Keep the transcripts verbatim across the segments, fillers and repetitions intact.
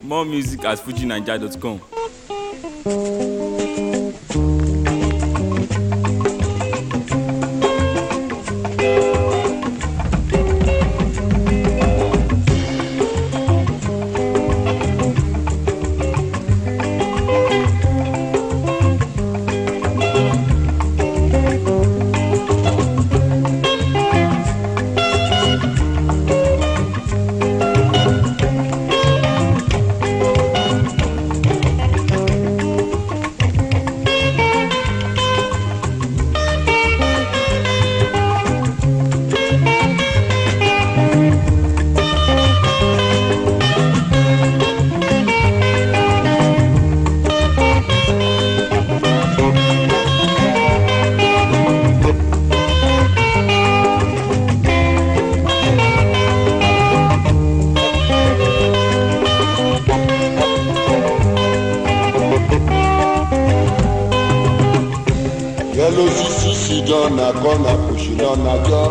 More music at fuji naija dot com. Yellow sisi si dona kona pushina na jo.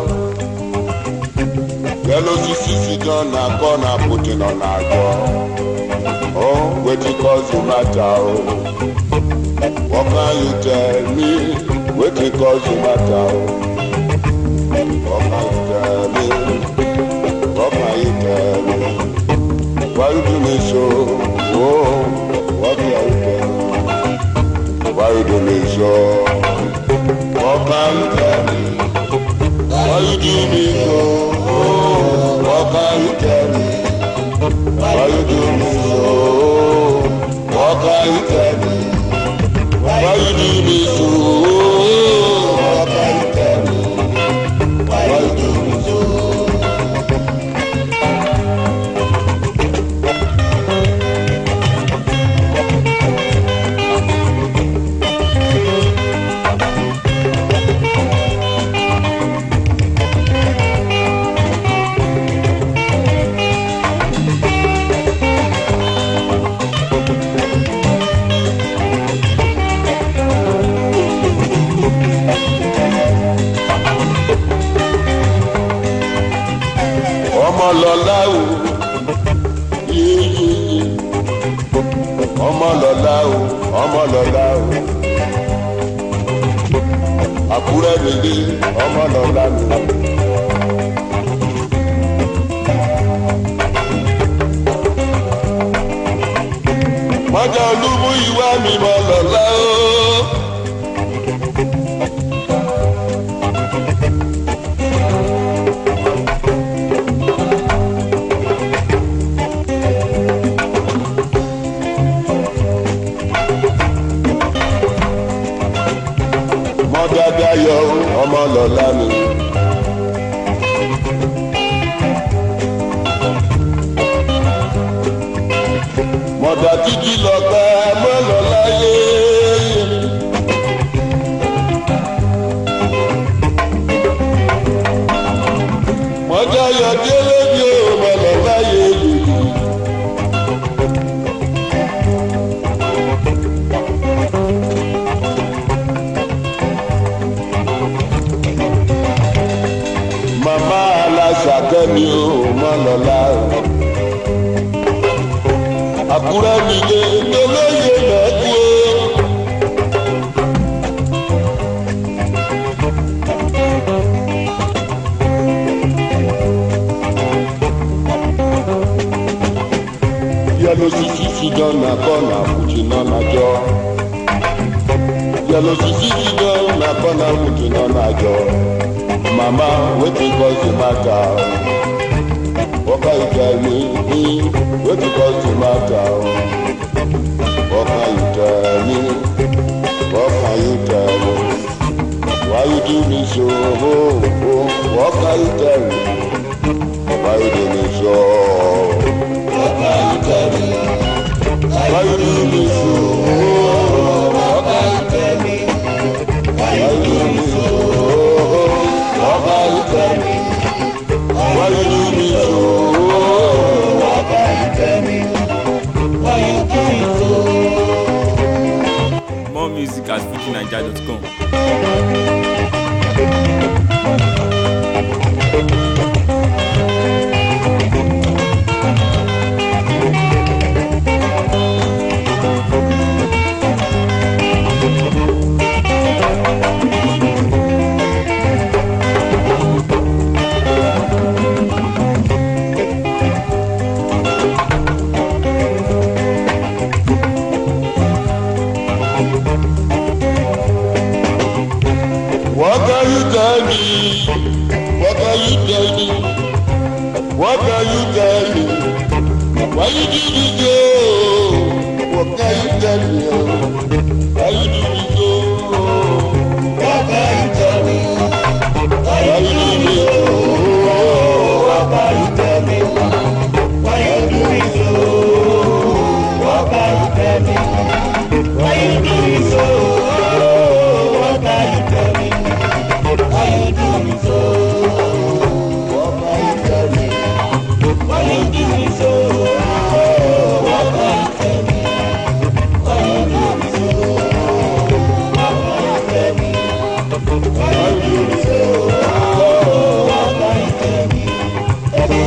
Yellow sisi si dona kona pushina na jo. Oh, wetin cause the matter oh? What can you tell me? Wetin cause the matter oh? What can you tell me? What can you tell me? Why you do me so? Oh, what can you tell me? Why you do me so? What can you tell me? Why you do me so? Oh, what can you tell me? Why you do me so? What can you tell me? Why you do me so? Oh, what can you tell me? Why you do me so? Ọmọ lọ́lá o, yéyéyé. Ọmọ lọ́lá o, ọmọ lọ́lá o. Àkúrẹ́ rèé, ọmọ lọ́lá mi. Mọ́jà olúmú ìwà mi mọ́ lọ́lá o. Mọ́dádáyọ̀ ọmọ lọ́lá mi. Mọ̀dà títí lọ́gbà mọ́ lọ́lá yé. Mọ́dáyọ̀ délé bí ó mọ́ lọ́lá yé. Màmá aláṣàkẹ́ mi ò mọ́ lọ́lá o. Àkúrẹ́ mi lé lólóyè mẹ́kú o. Yellow sisi si dona kona pushina na jo. Yellow sisi si dona kona pushina na jo. Mama, wetin cause the matter? What can you tell me? Wetin cause the matter? What can you tell me? What can you tell me? Why you do me so? Oh, oh, what can you tell me? Why you do me so? What can you tell me? Why you do me so? Oh, what can you tell me? Why you do me so? What can you tell me? Why you do me so? What can you tell me? Why you do me so? More music at fuji naija dot com. me so? What can you tell me? How you do me so? What can you tell me? How you do me so? What can you tell me? Why you do me so? What can you tell me? Why you do me so? What can you tell me? Why you do me so? What can you tell me? Why you do me so? What can you tell me? Why you do me so? What can you tell me? Why you do me so? What can you tell me? Why you do me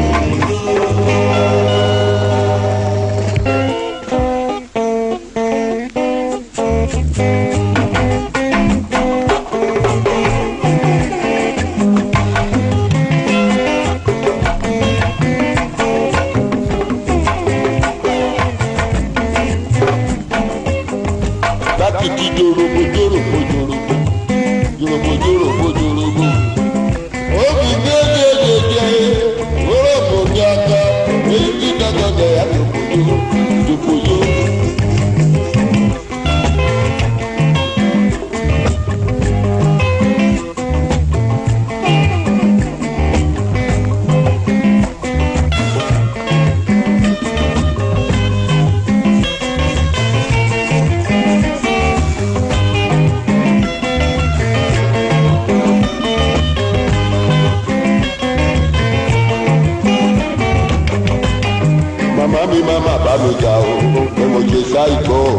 mama bá mi jà o pé mo ṣe ṣáìkó o.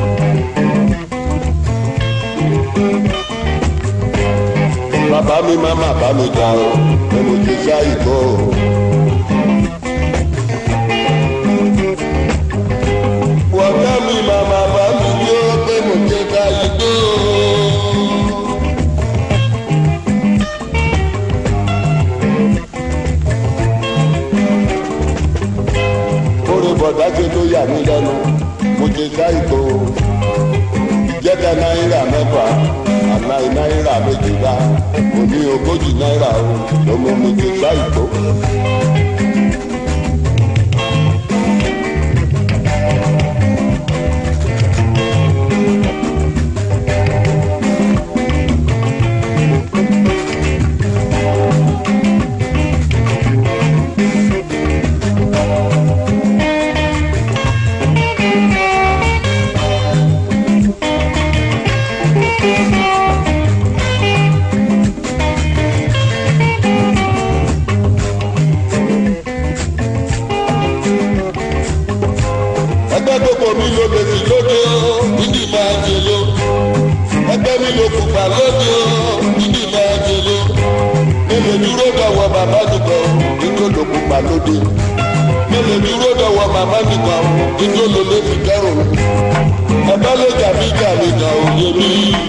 Bàbá mi mama bá mi jà o pé mo ṣe ṣáìkó o. Wọ̀gá mi mama bá mi yó pé mo ṣe ṣáìkó o. Bọ̀dá ṣe ló yà mí lẹ́nu, mo ṣe ṣáìkó. Ìjẹ́ta náírà mẹ́fà, àná náírà méjìlá, mo ní ogójì náírà o, ló mú mi ṣe ṣáìkó. Mi ló lè fi lóde o, nídìí máa jẹ ló. Ẹgbẹ́ mi ló pupa lóde o, nídìí máa jẹ ló. Mélòó dúró dọ̀wọ́ bàbá nìkan, níjó ló pupa lóde. Mélòó dúró dọ̀wọ́ màmá nìkan, níjó ló lè fi kẹrùn. Ẹ̀bá lè jà mí jà mí jà òye mi.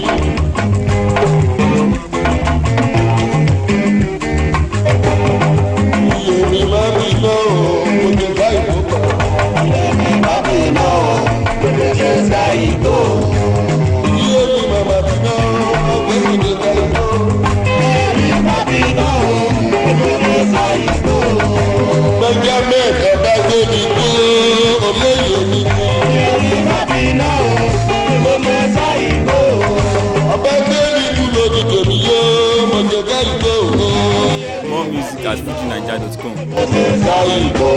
Iye mi máa mi lọ o, mo jẹ báyìí tó kọ̀. Iye mi máa mi lọ o. Ṣáìkó. Iye mi mama bí náà, ọgbẹ́ mi lè ṣáìkó. Iye mi mama bí náà, ọgbẹ́ mi lè ṣáìkó. Benjamin ẹ̀dá gbé mi kú, olóyè mi kú. Iye mi mama bí náà, ọgbẹ́ mi lè ṣáìkó. Ọgbẹ́ gbé mi kú lójú tèmi yó, mo jẹ ṣáìkó. More music at fuji naija dot com. Ṣáìkó.